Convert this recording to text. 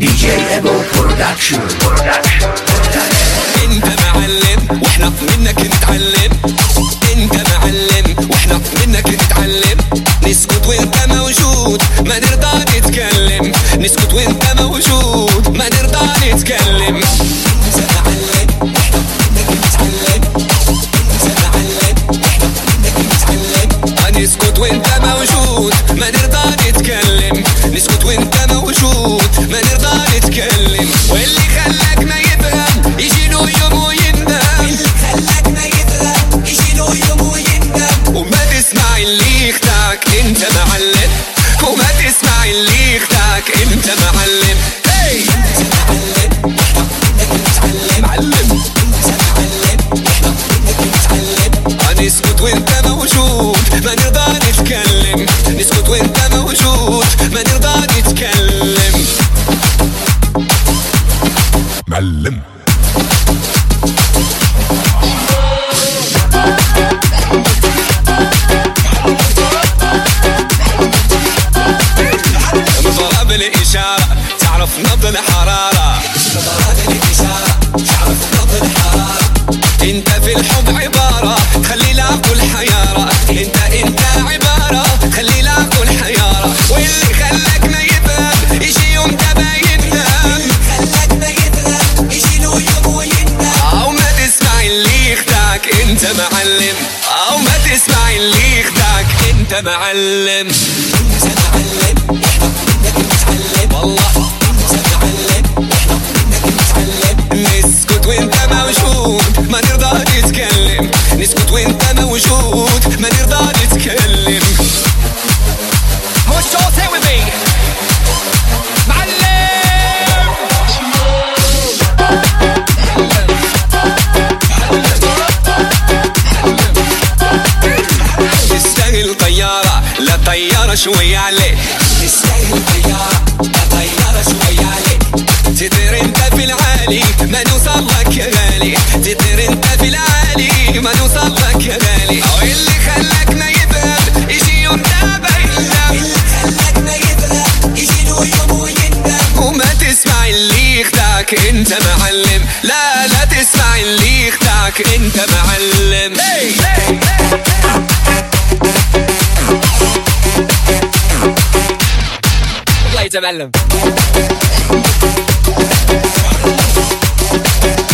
دي جي ابو برودكشن. انت معلم واحنا منك نتعلم، انت معلم واحنا منك نتعلم. نسكت وانت موجود ما نرضى نتكلم، نسكت وانت موجود ما نرضى نتكلم. انت معلم واحنا منك نتعلم، انت معلم واحنا منك نتعلم. نسكت وانت موجود ما نرضى نتكلم، نسكت وانت موجود ما نرضى نتكلم. واللي خلاك ما يفهم يجي له يوم ويندم، اللي خلاك ما يفهم يجي له يوم ويندم. وما تسمع اللي يخدعك انت معلم، وما تسمع اللي يخدعك انت معلم. انت معلم واحنا منك نتعلم، معلم انت معلم واحنا منك نتعلم. نسكت وانت موجود ما نرضى نتكلم، نسكت وانت موجود ما نرضى نتكلم. معلم ضرب الإشارة تعرف نبض الحرارة، ضرب الإشارة تعرف نبض الحرارة. انت في الحب عبارة خلي العقل حيارة، انت عبارة خلي العقل حيارة. واللي خلاك ما يفهم يجي يوم تبا يندم، خلاك ما يفهم يجي له يوم ويندم. او ما تسمع اللي يخدعك انت معلم، او ما تسمع اللي يخدعك انت معلم. انت معلم احنا منك نتعلم، والله انت معلم احنا منك نتعلم. نسكت وانت موجود ما نرضى نتكلم، نسكت وانت موجود ما نرضى نتكلم. Who's all say with me? معلم تستاهل طيارة لا طيارة شوية عليك، تستاهل طيارة لا طيارة شوية عليك. تطير انت في العالي ما نوصل لك يا غالي، تطير انت في العالي ما نوصل لك يا غالي. اللي خلاك ما يفهم يجي يوم تابع يندم، اللي خلاك ما يفهم يجي له يوم ويندم. وما تسمع اللي يخدعك انت معلم، لا لا تسمع اللي يخدعك انت معلم. الله يتمعلم.